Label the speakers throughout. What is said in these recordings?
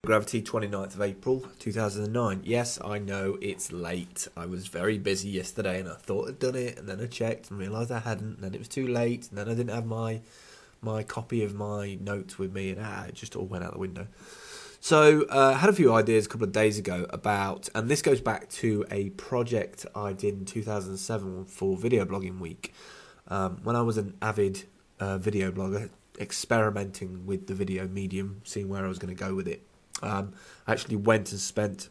Speaker 1: Gravity, 29th of April 2009. Yes, I know it's late. I was very busy yesterday and I thought I'd done it, and then I checked and realised I hadn't, and then it was too late, and then I didn't have my copy of my notes with me, and it just all went out the window. So I had a few ideas a couple of days ago about, and this goes back to a project I did in 2007 for Video Blogging Week, when I was an avid video blogger, experimenting with the video medium, seeing where I was going to go with it. I actually went and spent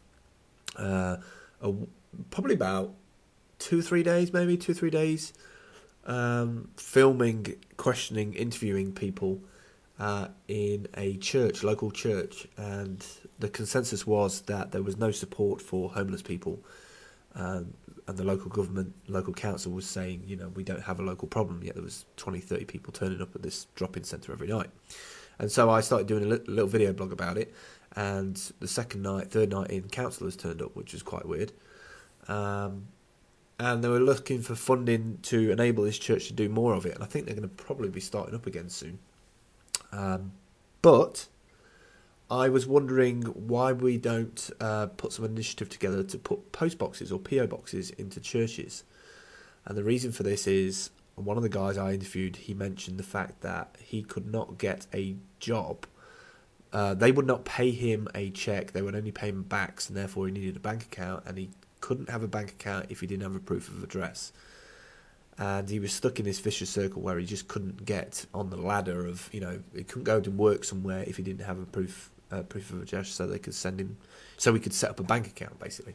Speaker 1: probably about 2-3 days filming, questioning, interviewing people in a church, local church, and the consensus was that there was no support for homeless people, and the local government, local council was saying, we don't have a local problem, yet there was 20-30 people turning up at this drop-in centre every night. And so I started doing a little video blog about it, and the third night in, councillors turned up, which was quite weird. And they were looking for funding to enable this church to do more of it, and I think they're going to probably be starting up again soon. But I was wondering why we don't put some initiative together to put post boxes or PO boxes into churches. And the reason for this is, one of the guys I interviewed, he mentioned the fact that he could not get a job. They would not pay him a check, they would only pay him backs, and therefore he needed a bank account, and he couldn't have a bank account if he didn't have a proof of address. And he was stuck in this vicious circle where he just couldn't get on the ladder of, he couldn't go to work somewhere if he didn't have a proof of address, so they could send him, so we could set up a bank account, basically.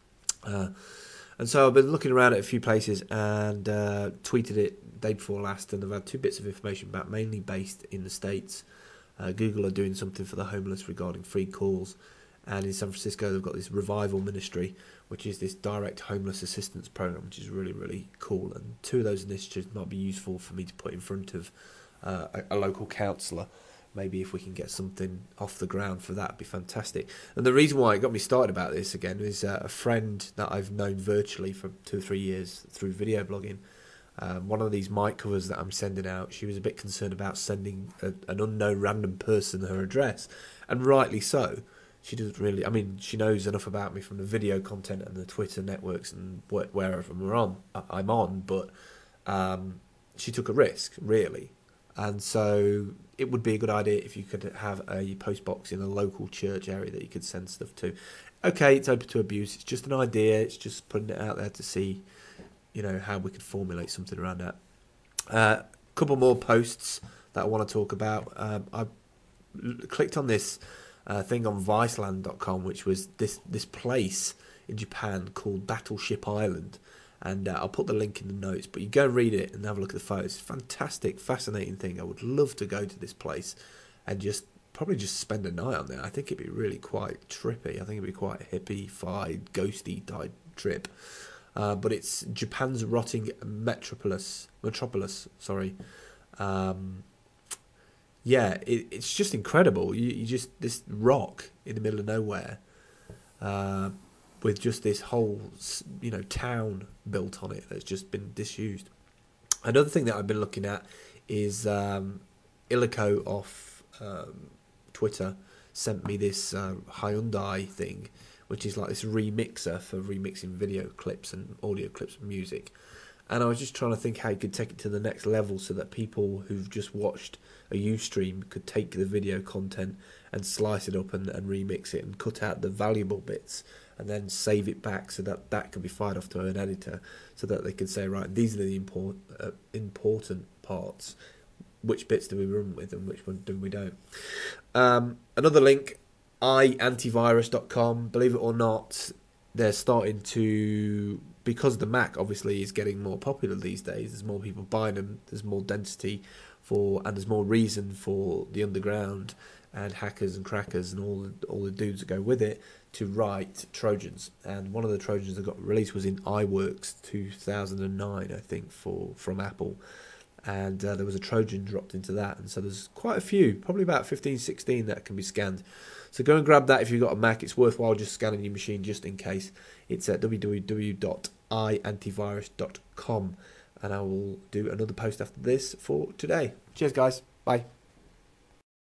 Speaker 1: And so I've been looking around at a few places and tweeted it day before last, and I've had 2 bits of information back, mainly based in the States. Google are doing something for the homeless regarding free calls, and in San Francisco they've got this Revival Ministry, which is this direct homeless assistance program, which is really, really cool. And 2 of those initiatives might be useful for me to put in front of a local counsellor. Maybe if we can get something off the ground for that, it'd be fantastic. And the reason why it got me started about this again is a friend that I've known virtually for 2 or 3 years through video blogging. One of these mic covers that I'm sending out, she was a bit concerned about sending an unknown random person her address, and rightly so. She doesn't really, she knows enough about me from the video content and the Twitter networks and wherever I'm on, but she took a risk, really. And so it would be a good idea if you could have a post box in a local church area that you could send stuff to. Okay, it's open to abuse. It's just an idea. It's just putting it out there to see, how we could formulate something around that. A couple more posts that I want to talk about. I clicked on this thing on Viceland.com, which was this place in Japan called Battleship Island. And I'll put the link in the notes, but you go and read it and have a look at the photos. Fantastic, fascinating thing. I would love to go to this place and probably just spend a night on there. I think it'd be really quite trippy. I think it'd be quite a hippie-fied, ghosty type trip. But it's Japan's rotting metropolis. It's just incredible. You just, this rock in the middle of nowhere, with just this whole, town built on it that's just been disused. Another thing that I've been looking at is Illico off Twitter sent me this Hyundai thing, which is like this remixer for remixing video clips and audio clips and music. And I was just trying to think how you could take it to the next level so that people who've just watched a Ustream could take the video content and slice it up and remix it and cut out the valuable bits and then save it back so that can be fired off to an editor so that they can say, right, these are the important parts. Which bits do we run with and which one do we don't? Another link, iantivirus.com. Believe it or not, they're starting to, because the Mac obviously is getting more popular these days, there's more people buying them, there's more density and there's more reason for the underground and hackers and crackers and all the dudes that go with it to write Trojans. And one of the Trojans that got released was in iWorks 2009, I think, from Apple. And there was a Trojan dropped into that. And so there's quite a few, probably about 15, 16 that can be scanned. So go and grab that if you've got a Mac. It's worthwhile just scanning your machine just in case. It's at www.iantivirus.com. And I will do another post after this for today. Cheers, guys. Bye.